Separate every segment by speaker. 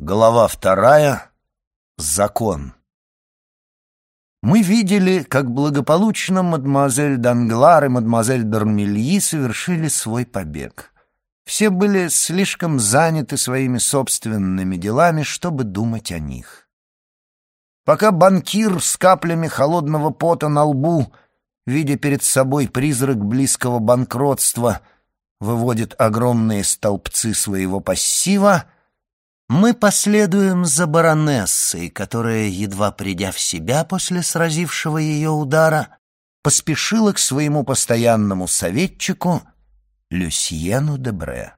Speaker 1: Глава 2. Закон. Мы видели, как благополучно мадемуазель Данглар и мадемуазель Д'Армильи совершили свой побег. Все были слишком заняты своими собственными делами, чтобы думать о них. Пока банкир с каплями холодного пота на лбу, видя перед собой призрак близкого банкротства, выводит огромные столбцы своего пассива, мы последуем за баронессой, которая, едва придя в себя после сразившего ее удара, поспешила к своему постоянному советчику Люсьену Дебре.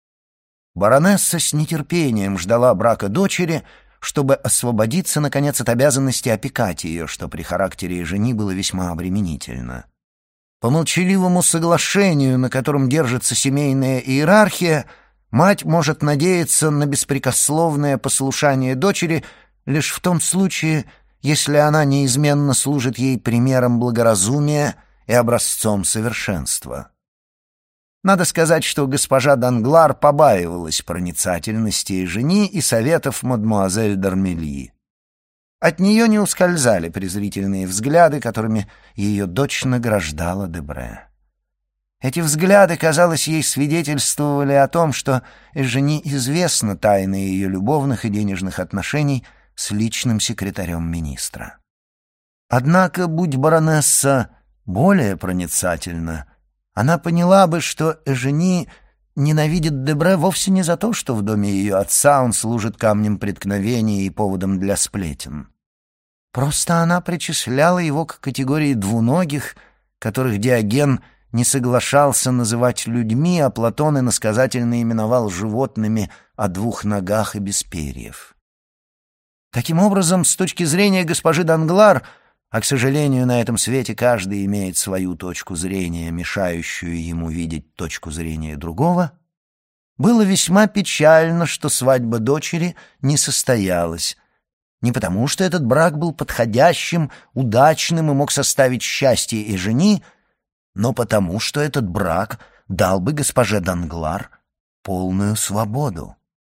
Speaker 1: Баронесса с нетерпением ждала брака дочери, чтобы освободиться, наконец, от обязанности опекать ее, что при характере жени было весьма обременительно. По молчаливому соглашению, на котором держится семейная иерархия, мать может надеяться на беспрекословное послушание дочери лишь в том случае, если она неизменно служит ей примером благоразумия и образцом совершенства. Надо сказать, что госпожа Данглар побаивалась проницательности жени и советов мадемуазель Д'Армильи. От нее не ускользали презрительные взгляды, которыми ее дочь награждала Дебре. Эти взгляды, казалось, ей свидетельствовали о том, что Эжени известна тайна ее любовных и денежных отношений с личным секретарем министра. Однако, будь баронесса более проницательна, она поняла бы, что Эжени ненавидит Дебре вовсе не за то, что в доме ее отца он служит камнем преткновения и поводом для сплетен. Просто она причисляла его к категории двуногих, которых Диоген не соглашался называть людьми, а Платон иносказательно именовал животными о двух ногах и без перьев. Таким образом, с точки зрения госпожи Данглар, а, к сожалению, на этом свете каждый имеет свою точку зрения, мешающую ему видеть точку зрения другого, было весьма печально, что свадьба дочери не состоялась. Не потому, что этот брак был подходящим, удачным и мог составить счастье и жени, но потому, что этот брак дал бы госпоже Данглар полную свободу.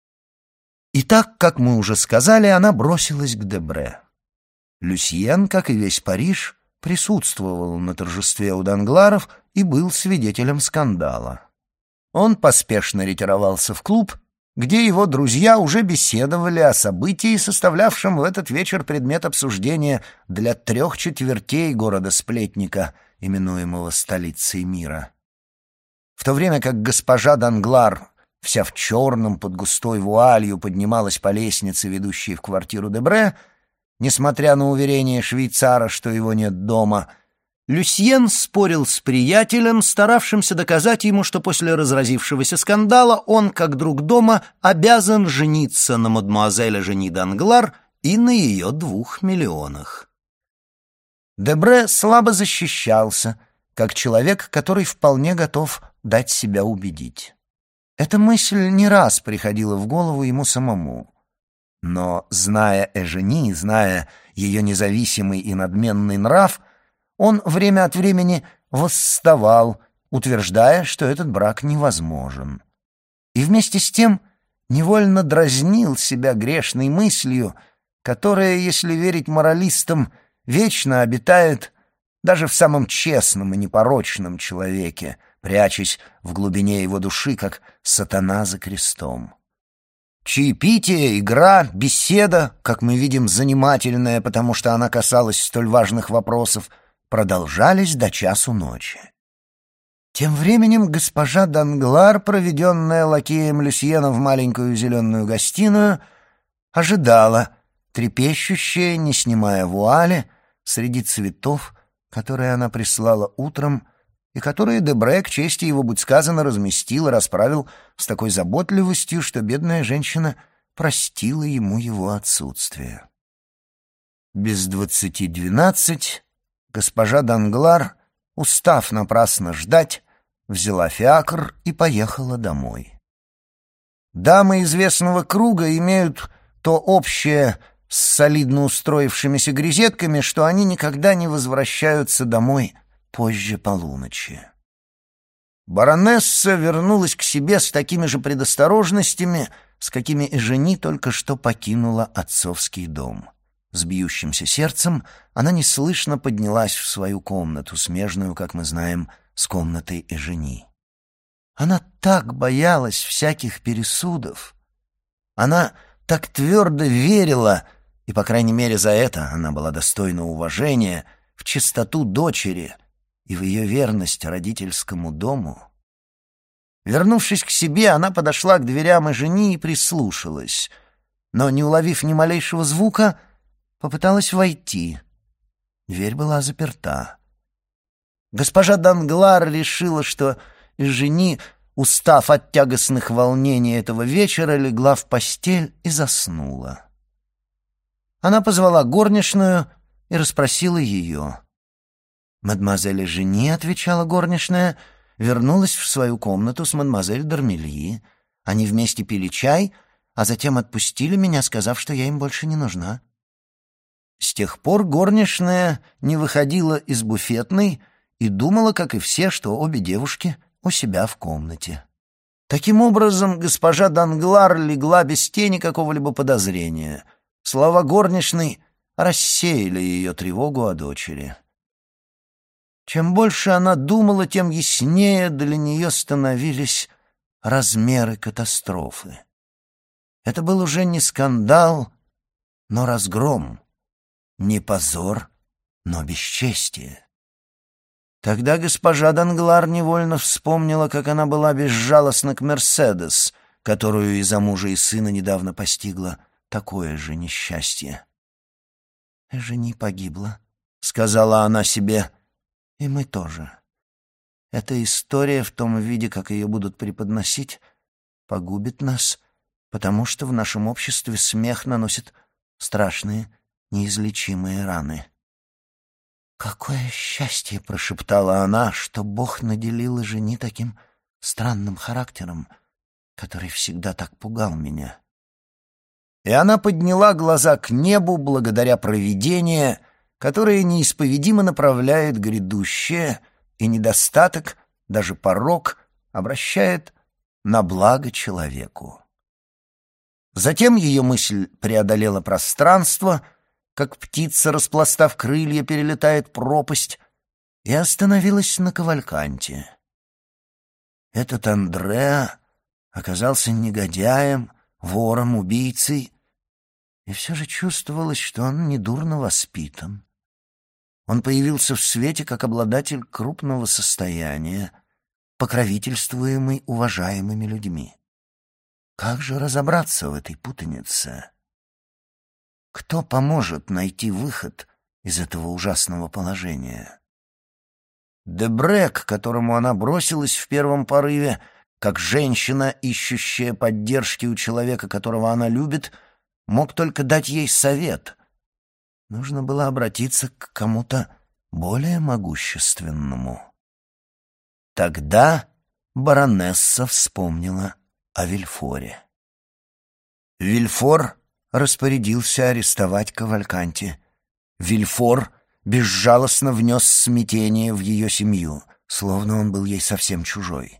Speaker 1: И так, как мы уже сказали, она бросилась к Дебре. Люсьен, как и весь Париж, присутствовал на торжестве у Дангларов и был свидетелем скандала. Он поспешно ретировался в клуб, где его друзья уже беседовали о событии, составлявшем в этот вечер предмет обсуждения для 3/4 города-сплетника, именуемого столицей мира. В то время как госпожа Данглар, вся в черном под густой вуалью, поднималась по лестнице, ведущей в квартиру Дебре, несмотря на уверение швейцара, что его нет дома, Люсьен спорил с приятелем, старавшимся доказать ему, что после разразившегося скандала он, как друг дома, обязан жениться на мадемуазель Эжени Данглар и на ее 2 миллионах. Дебре слабо защищался, как человек, который вполне готов дать себя убедить. Эта мысль не раз приходила в голову ему самому. Но, зная Эжени, зная ее независимый и надменный нрав, он время от времени восставал, утверждая, что этот брак невозможен. И вместе с тем невольно дразнил себя грешной мыслью, которая, если верить моралистам, вечно обитает даже в самом честном и непорочном человеке, прячась в глубине его души, как сатана за крестом. Чаепитие, игра, беседа, как мы видим, занимательная, потому что она касалась столь важных вопросов, продолжались до часу ночи. Тем временем госпожа Данглар, проведенная лакеем Люсьена в маленькую зеленую гостиную, ожидала, трепещущая, не снимая вуали, среди цветов, которые она прислала утром, и которые Дебре, к чести его будь сказано, разместил и расправил с такой заботливостью, что бедная женщина простила ему его отсутствие. Без 11:12 госпожа Данглар, устав напрасно ждать, взяла фиакр и поехала домой. Дамы известного круга имеют то общее с солидно устроившимися грезетками, что они никогда не возвращаются домой позже полуночи. Баронесса вернулась к себе с такими же предосторожностями, с какими Эжени только что покинула отцовский дом. С бьющимся сердцем она неслышно поднялась в свою комнату, смежную, как мы знаем, с комнатой Эжени. Она так боялась всяких пересудов. Она так твердо верила, и, по крайней мере, за это она была достойна уважения, в чистоту дочери и в ее верность родительскому дому. Вернувшись к себе, она подошла к дверям Эжени и прислушалась, но, не уловив ни малейшего звука, попыталась войти. Дверь была заперта. Госпожа Данглар решила, что Эжени, устав от тягостных волнений этого вечера, легла в постель и заснула. Она позвала горничную и расспросила ее. «Мадемуазель Эжени», — отвечала горничная, — вернулась в свою комнату с мадемуазель Д'Армильи. Они вместе пили чай, а затем отпустили меня, сказав, что я им больше не нужна. С тех пор горничная не выходила из буфетной и думала, как и все, что обе девушки у себя в комнате. Таким образом, госпожа Данглар легла без тени какого-либо подозрения. Слова горничной рассеяли ее тревогу о дочери. Чем больше она думала, тем яснее для нее становились размеры катастрофы. Это был уже не скандал, но разгром, не позор, но бесчестие. Тогда госпожа Данглар невольно вспомнила, как она была безжалостна к Мерседес, которую из-за мужа и сына недавно постигла такое же несчастье. «Эжени погибла», — сказала она себе, — «и мы тоже. Эта история в том виде, как ее будут преподносить, погубит нас, потому что в нашем обществе смех наносит страшные, неизлечимые раны». «Какое счастье!» — прошептала она, — что Бог наделил Эжени таким странным характером, который всегда так пугал меня. И она подняла глаза к небу благодаря провидению, которое неисповедимо направляет грядущее, и недостаток, даже порок, обращает на благо человеку. Затем ее мысль преодолела пространство, как птица, распластав крылья, перелетает пропасть, и остановилась на Кавальканте. Этот Андреа оказался негодяем, вором, убийцей, и все же чувствовалось, что он недурно воспитан. Он появился в свете как обладатель крупного состояния, покровительствуемый уважаемыми людьми. Как же разобраться в этой путанице? Кто поможет найти выход из этого ужасного положения? Дебре, к которому она бросилась в первом порыве, как женщина, ищущая поддержки у человека, которого она любит, мог только дать ей совет. Нужно было обратиться к кому-то более могущественному. Тогда баронесса вспомнила о Вильфоре. Вильфор распорядился арестовать Кавальканти. Вильфор безжалостно внес смятение в ее семью, словно он был ей совсем чужой.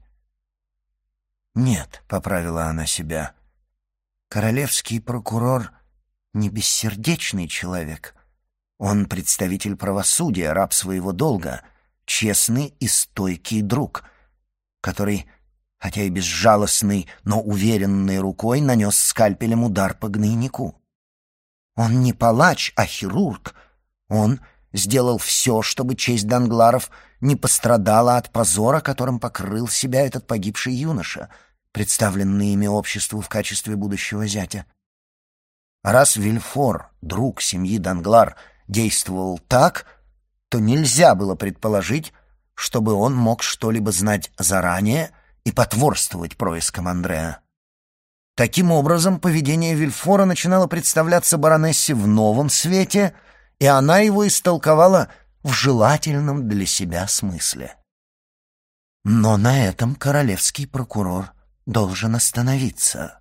Speaker 1: «Нет», — поправила она себя, — «королевский прокурор не бессердечный человек. Он представитель правосудия, раб своего долга, честный и стойкий друг, который, хотя и безжалостный, но уверенной рукой нанес скальпелем удар по гнойнику. Он не палач, а хирург. Он сделал все, чтобы честь Дангларов не пострадала от позора, которым покрыл себя этот погибший юноша, представленный ими обществу в качестве будущего зятя. Раз Вильфор, друг семьи Данглар, действовал так, то нельзя было предположить, чтобы он мог что-либо знать заранее и потворствовать проискам Андреа. Таким образом, поведение Вильфора начинало представляться баронессе в новом свете, и она его истолковала в желательном для себя смысле. Но на этом королевский прокурор должен остановиться.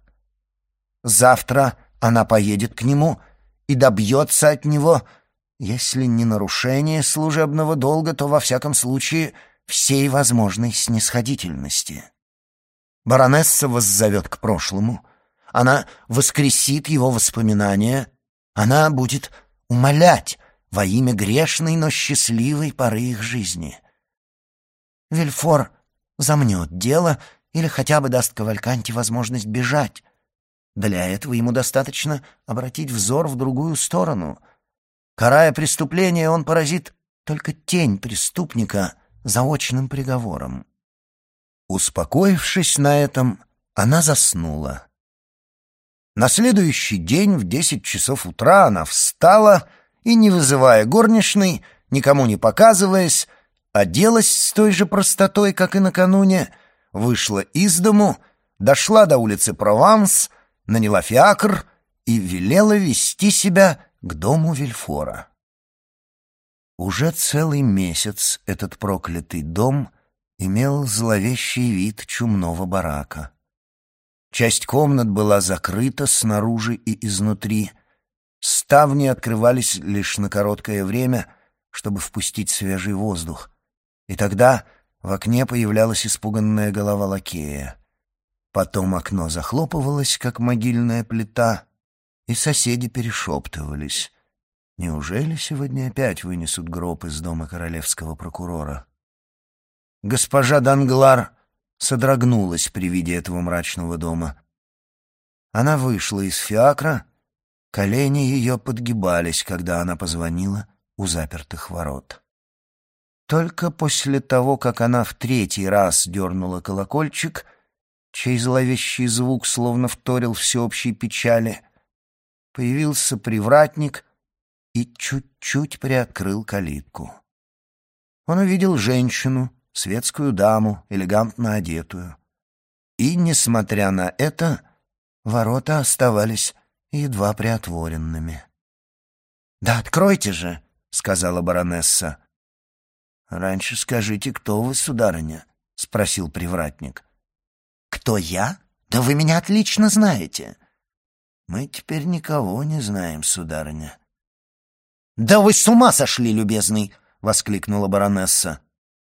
Speaker 1: Завтра она поедет к нему и добьется от него, если не нарушение служебного долга, то, во всяком случае, всей возможной снисходительности. Баронесса воззовет к прошлому, она воскресит его воспоминания, она будет умолять во имя грешной, но счастливой поры их жизни. Вильфор замнет дело или хотя бы даст Кавальканте возможность бежать. Для этого ему достаточно обратить взор в другую сторону. Карая преступление, он поразит только тень преступника заочным приговором. Успокоившись на этом, она заснула. На следующий день в 10 часов утра она встала и, не вызывая горничной, никому не показываясь, оделась с той же простотой, как и накануне, вышла из дому, дошла до улицы Прованс, наняла фиакр и велела вести себя к дому Вильфора. Уже целый месяц этот проклятый дом имел зловещий вид чумного барака. Часть комнат была закрыта снаружи и изнутри. Ставни открывались лишь на короткое время, чтобы впустить свежий воздух. И тогда в окне появлялась испуганная голова лакея. Потом окно захлопывалось, как могильная плита, и соседи перешептывались. Неужели сегодня опять вынесут гроб из дома королевского прокурора? Госпожа Данглар содрогнулась при виде этого мрачного дома. Она вышла из фиакра, колени ее подгибались, когда она позвонила у запертых ворот. Только после того, как она в 3-й раз дернула колокольчик, чей зловещий звук словно вторил всеобщей печали, появился привратник и чуть-чуть приоткрыл калитку. Он увидел женщину, светскую даму, элегантно одетую. И, несмотря на это, ворота оставались едва приотворенными. «Да откройте же!» — сказала баронесса. «Раньше скажите, кто вы, сударыня?» — спросил привратник. «Кто я? Да вы меня отлично знаете!» «Мы теперь никого не знаем, сударыня». «Да вы с ума сошли, любезный!» — воскликнула баронесса.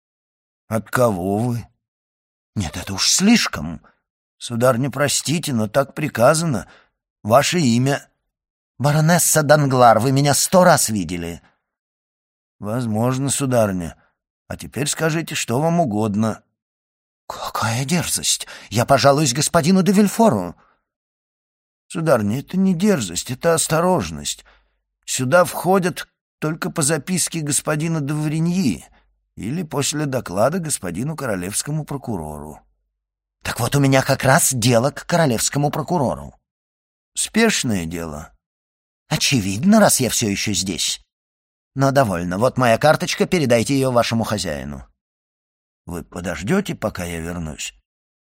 Speaker 1: «От кого вы?» «Нет, это уж слишком. Сударыня, простите, но так приказано. Ваше имя?» «Баронесса Данглар, вы меня 100 раз видели». «Возможно, сударыня. А теперь скажите, что вам угодно». «Какая дерзость! Я пожалуюсь господину де Вильфору». «Сударыня, это не дерзость, это осторожность. Сюда входят только по записке господина де Вриньи или после доклада господину королевскому прокурору». «Так вот у меня как раз дело к королевскому прокурору». «Спешное дело». «Очевидно, раз я все еще здесь. Но довольно. Вот моя карточка, передайте ее вашему хозяину». «Вы подождете, пока я вернусь?»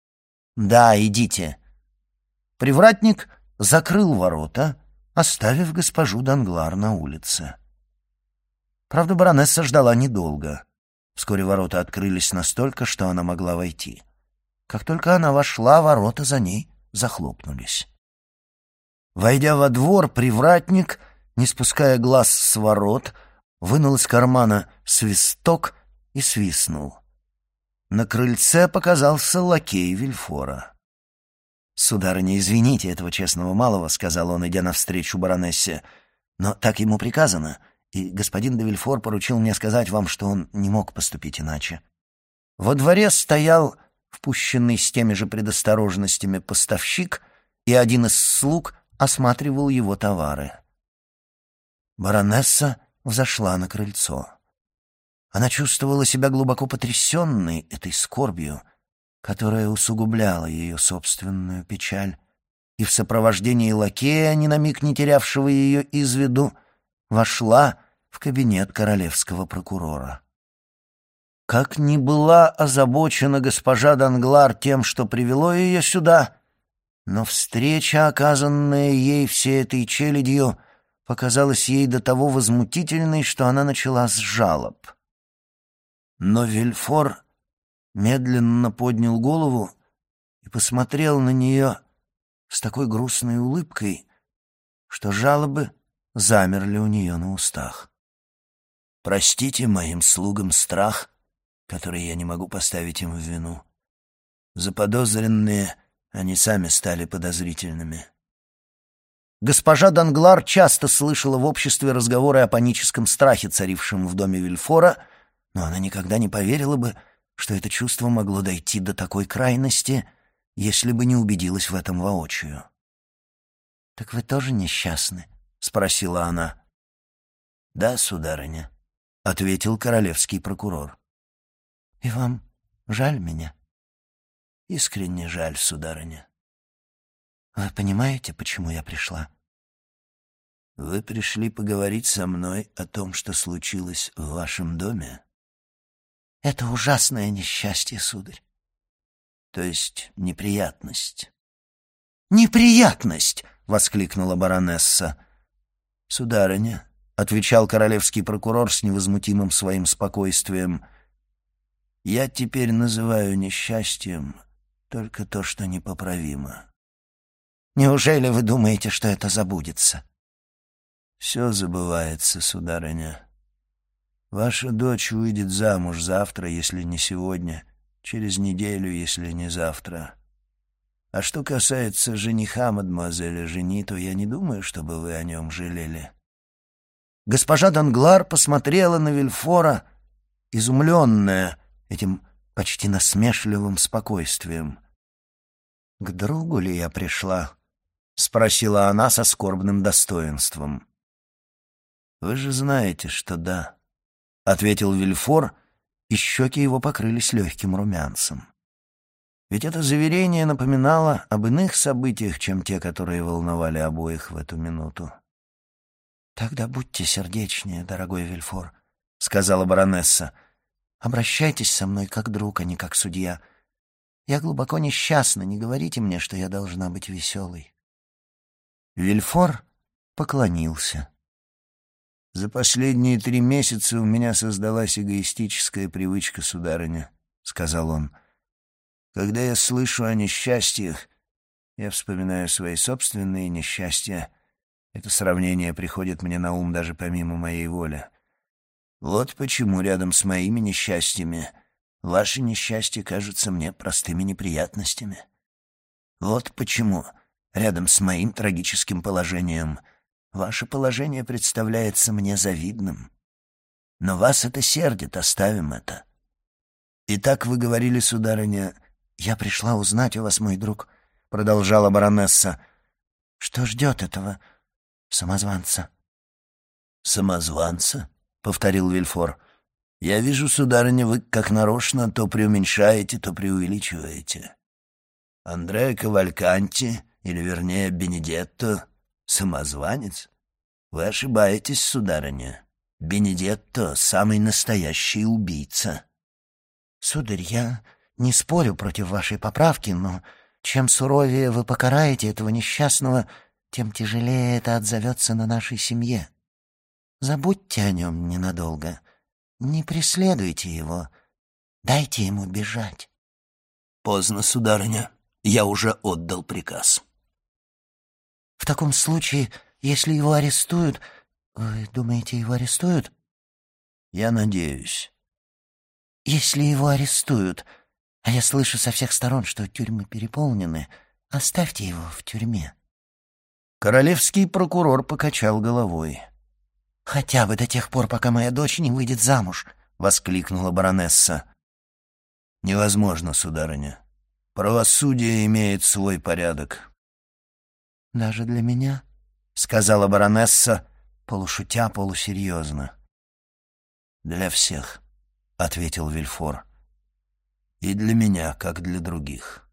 Speaker 1: «Да, идите». Привратник закрыл ворота, оставив госпожу Данглар на улице. Правда, баронесса ждала недолго. Вскоре ворота открылись настолько, что она могла войти. Как только она вошла, ворота за ней захлопнулись. Войдя во двор, привратник, не спуская глаз с ворот, вынул из кармана свисток и свистнул. На крыльце показался лакей Вильфора. «Сударыня, извините этого честного малого», — сказал он, идя навстречу баронессе, — «но так ему приказано, и господин де Вильфор поручил мне сказать вам, что он не мог поступить иначе». Во дворе стоял впущенный с теми же предосторожностями поставщик, и один из слуг осматривал его товары. Баронесса взошла на крыльцо. Она чувствовала себя глубоко потрясенной этой скорбью, которая усугубляла ее собственную печаль, и в сопровождении лакея, ни на миг не терявшего ее из виду, вошла в кабинет королевского прокурора. Как ни была озабочена госпожа Данглар тем, что привело ее сюда, но встреча, оказанная ей всей этой челядью, показалась ей до того возмутительной, что она начала с жалоб. Но Вильфор медленно поднял голову и посмотрел на нее с такой грустной улыбкой, что жалобы замерли у нее на устах. «Простите моим слугам страх, который я не могу поставить им в вину. Заподозренные, они сами стали подозрительными. Госпожа Данглар часто слышала в обществе разговоры о паническом страхе, царившем в доме Вильфора, но она никогда не поверила бы, что это чувство могло дойти до такой крайности, если бы не убедилась в этом воочию. «Так вы тоже несчастны?» — спросила она. «Да, сударыня», — ответил королевский прокурор. «И вам жаль меня?» «Искренне жаль, сударыня». «Вы понимаете, почему я пришла?» «Вы пришли поговорить со мной о том, что случилось в вашем доме?» «Это ужасное несчастье, сударь». «То есть неприятность?» «Неприятность!» — воскликнула баронесса. «Сударыня», — отвечал королевский прокурор с невозмутимым своим спокойствием, — «я теперь называю несчастьем только то, что непоправимо». «Неужели вы думаете, что это забудется?» «Все забывается, сударыня. Ваша дочь выйдет замуж завтра, если не сегодня, через неделю, если не завтра. А что касается жениха мадемуазель Жени, то я не думаю, чтобы вы о нем жалели». Госпожа Данглар посмотрела на Вильфора, изумленная этим почти насмешливым спокойствием. «К другу ли я пришла?» — спросила она со скорбным достоинством. «Вы же знаете, что да», — ответил Вильфор, и щеки его покрылись легким румянцем. Ведь это заверение напоминало об иных событиях, чем те, которые волновали обоих в эту минуту. «Тогда будьте сердечнее, дорогой Вильфор», — сказала баронесса. «Обращайтесь со мной как друг, а не как судья. Я глубоко несчастна, не говорите мне, что я должна быть веселой». Вильфор поклонился. «За последние 3 месяца у меня создалась эгоистическая привычка, сударыня», — сказал он. «Когда я слышу о несчастьях, я вспоминаю свои собственные несчастья. Это сравнение приходит мне на ум даже помимо моей воли. Вот почему рядом с моими несчастьями ваши несчастья кажутся мне простыми неприятностями. Вот почему рядом с моим трагическим положением ваше положение представляется мне завидным. Но вас это сердит, оставим это. Итак, вы говорили, сударыня...» «Я пришла узнать у вас, мой друг», — продолжала баронесса, — «что ждет этого самозванца». «Самозванца?» — повторил Вильфор. «Я вижу, сударыня, вы как нарочно то преуменьшаете, то преувеличиваете. Андреа Кавальканти, или вернее Бенедетто, самозванец? Вы ошибаетесь, сударыня. Бенедетто — самый настоящий убийца». «Сударь, я не спорю против вашей поправки, но чем суровее вы покараете этого несчастного, тем тяжелее это отзовется на нашей семье. Забудьте о нем ненадолго, не преследуйте его, дайте ему бежать». «Поздно, сударыня, я уже отдал приказ». «В таком случае, если его арестуют...» «Вы думаете, его арестуют?» «Я надеюсь». «Если его арестуют, а я слышу со всех сторон, что тюрьмы переполнены, оставьте его в тюрьме». Королевский прокурор покачал головой. «Хотя бы до тех пор, пока моя дочь не выйдет замуж», — воскликнула баронесса. «Невозможно, сударыня. Правосудие имеет свой порядок». «Даже для меня?» — сказала баронесса, полушутя, полусерьезно. «Для всех», — ответил Вильфор. «И для меня, как для других».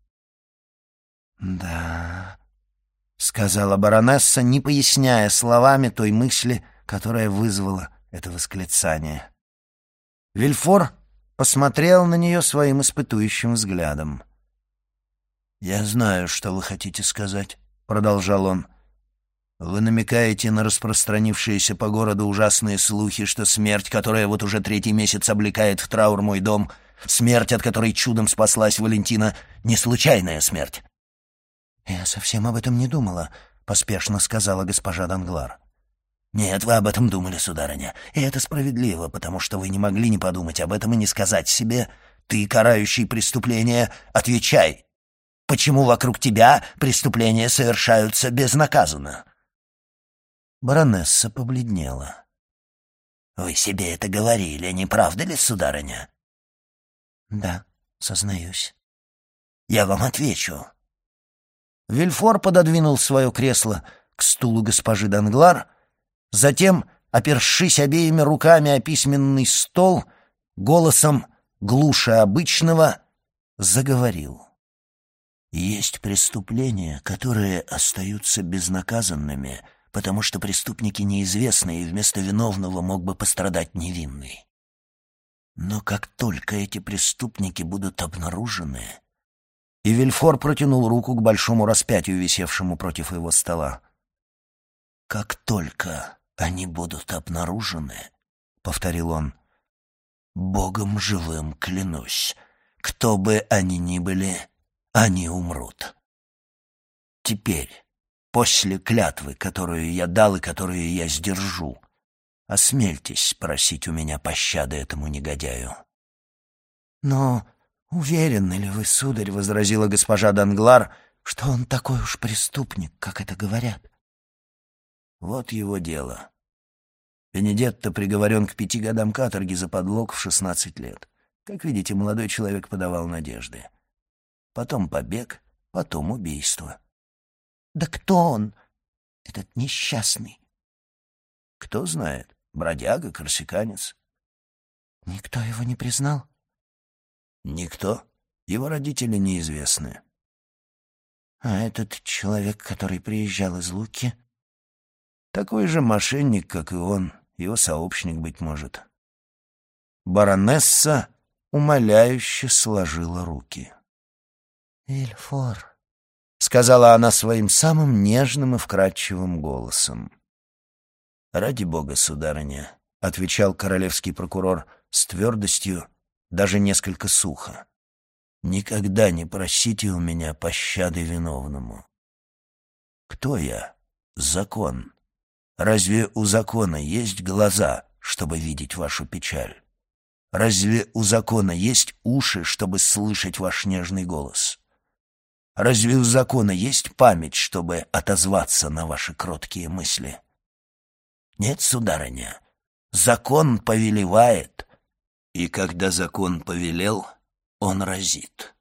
Speaker 1: «Да», — сказала баронесса, не поясняя словами той мысли, которая вызвала это восклицание. Вильфор посмотрел на нее своим испытующим взглядом. «Я знаю, что вы хотите сказать», — продолжал он. «Вы намекаете на распространившиеся по городу ужасные слухи, что смерть, которая вот уже 3-й месяц облекает в траур мой дом, смерть, от которой чудом спаслась Валентина, не случайная смерть». «Я совсем об этом не думала», — поспешно сказала госпожа Данглар. «Нет, вы об этом думали, сударыня, и это справедливо, потому что вы не могли не подумать об этом и не сказать себе: ты, карающий преступления, отвечай. Почему вокруг тебя преступления совершаются безнаказанно? Баронесса побледнела. «Вы себе это говорили, не правда ли, сударыня?» «Да, сознаюсь». «Я вам отвечу». Вильфор пододвинул свое кресло к стулу госпожи Данглар, затем, опершись обеими руками о письменный стол, голосом глуше обычного заговорил. «Есть преступления, которые остаются безнаказанными, потому что преступники неизвестны, и вместо виновного мог бы пострадать невинный. Но как только эти преступники будут обнаружены...» И Вильфор протянул руку к большому распятию, висевшему против его стола. «Как только они будут обнаружены, — повторил он, — Богом живым клянусь, кто бы они ни были, они умрут. Теперь, после клятвы, которую я дал и которую я сдержу, осмельтесь просить у меня пощады этому негодяю». «Но уверены ли вы, сударь, — возразила госпожа Данглар, — что он такой уж преступник, как это говорят?» «Вот его дело. Бенедетто приговорен к 5 годам каторги за подлог в 16 лет. Как видите, молодой человек подавал надежды. Потом побег, потом убийство». «Да кто он, этот несчастный?» «Кто знает. Бродяга, корсиканец». «Никто его не признал?» «Никто. Его родители неизвестны». «А этот человек, который приезжал из Луки?» «Такой же мошенник, как и он. Его сообщник, быть может». Баронесса умоляюще сложила руки.
Speaker 2: «Вильфор»,
Speaker 1: — сказала она своим самым нежным и вкрадчивым голосом. «Ради бога, сударыня», — отвечал королевский прокурор с твердостью, даже несколько сухо, — «никогда не просите у меня пощады виновному. Кто я? Закон. Разве у закона есть глаза, чтобы видеть вашу печаль? Разве у закона есть уши, чтобы слышать ваш нежный голос? Разве у закона есть память, чтобы отозваться на ваши кроткие мысли? Нет, сударыня, закон повелевает, и когда закон повелел, он разит.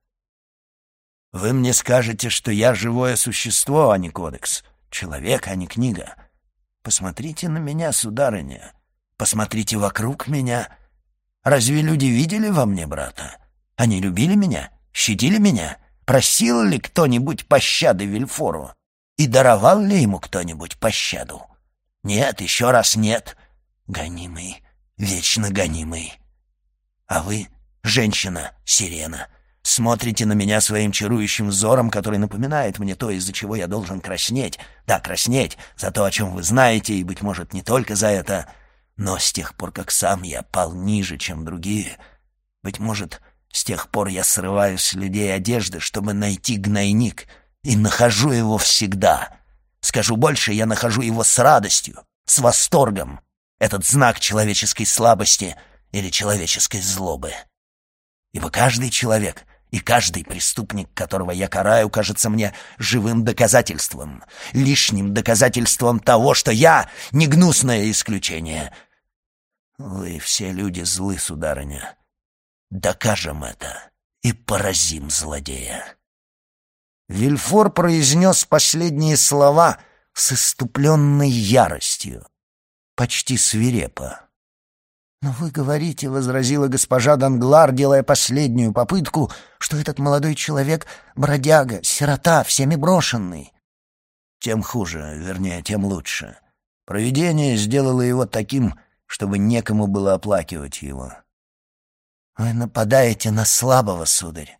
Speaker 1: Вы мне скажете, что я живое существо, а не кодекс, человек, а не книга. Посмотрите на меня, сударыня, посмотрите вокруг меня. Разве люди видели во мне брата? Они любили меня, щадили меня? Просил ли кто-нибудь пощады Вильфору? И даровал ли ему кто-нибудь пощаду? Нет, еще раз нет. Гонимый, вечно гонимый. А вы, женщина-сирена, смотрите на меня своим чарующим взором, который напоминает мне то, из-за чего я должен краснеть. Да, краснеть за то, о чем вы знаете, и, быть может, не только за это, но с тех пор, как сам я пал ниже, чем другие, быть может, с тех пор я срываю с людей одежды, чтобы найти гнойник, и нахожу его всегда. Скажу больше, я нахожу его с радостью, с восторгом. Этот знак человеческой слабости или человеческой злобы. Ибо каждый человек и каждый преступник, которого я караю, кажется мне живым доказательством, лишним доказательством того, что я не гнусное исключение. Вы все люди злы, сударыня. Докажем это и поразим злодея». Вильфор произнес последние слова с исступленной яростью, почти свирепо.
Speaker 2: «Но вы говорите, — возразила госпожа Данглар, делая последнюю попытку, — что этот молодой человек — бродяга, сирота, всеми брошенный».
Speaker 1: «Тем хуже, вернее, тем лучше. Провидение сделало его таким, чтобы некому было оплакивать его».
Speaker 2: «Вы нападаете на слабого, сударь».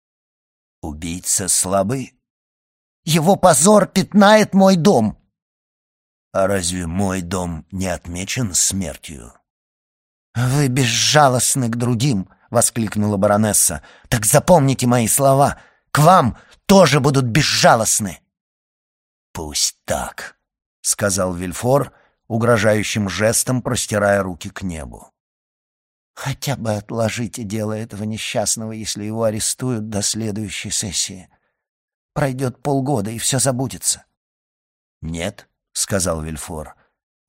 Speaker 1: «Убийца слабый?»
Speaker 2: «Его позор пятнает мой дом».
Speaker 1: «А разве мой дом не отмечен смертью?»
Speaker 2: «Вы безжалостны к другим», — воскликнула баронесса. «Так запомните мои слова. К вам тоже будут безжалостны».
Speaker 1: «Пусть так», — сказал Вильфор, угрожающим жестом простирая руки к небу.
Speaker 2: «Хотя бы отложите дело этого несчастного, если его арестуют до следующей сессии. Пройдет полгода, и все забудется».
Speaker 1: «Нет», — сказал Вильфор,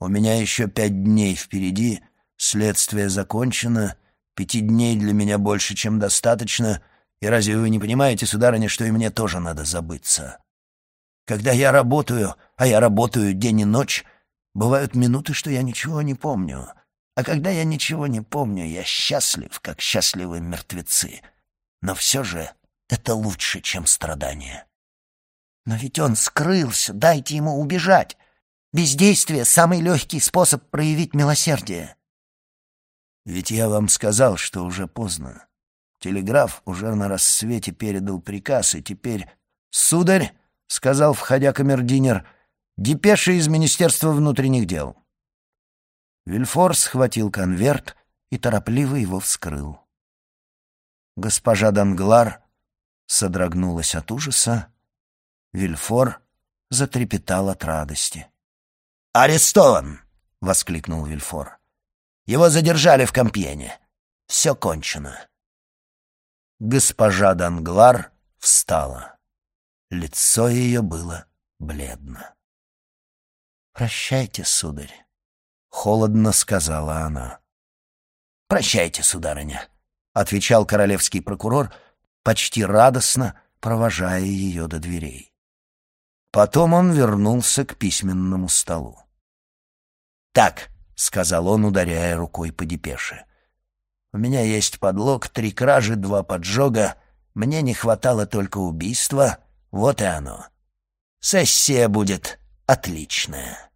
Speaker 1: У меня еще 5 дней впереди, следствие закончено, 5 дней для меня больше, чем достаточно, и разве вы не понимаете, сударыня, что и мне тоже надо забыться? Когда я работаю, а я работаю день и ночь, бывают минуты, что я ничего не помню. А когда я ничего не помню, я счастлив, как счастливы мертвецы. Но все же это лучше, чем страдания.
Speaker 2: Но ведь он скрылся, дайте ему убежать. Бездействие — самый легкий способ проявить милосердие.
Speaker 1: Ведь я вам сказал, что уже поздно. Телеграф уже на рассвете передал приказ, и теперь... «Сударь», — сказал, входя камердинер, — «депеша из Министерства внутренних дел». Вильфор схватил конверт и торопливо его вскрыл. Госпожа Данглар содрогнулась от ужаса, Вильфор затрепетал от радости. «Арестован!» — воскликнул Вильфор. «Его задержали в Компьене. Все кончено». Госпожа Данглар встала. Лицо ее было бледно.
Speaker 2: «Прощайте, сударь»,
Speaker 1: — холодно сказала она. «Прощайте, сударыня», — отвечал королевский прокурор, почти радостно провожая ее до дверей. Потом он вернулся к письменному столу. «Так», — сказал он, ударяя рукой по депеше, — «у меня есть подлог, 3 кражи, 2 поджога, мне не хватало только убийства, вот и оно. Сессия будет отличная».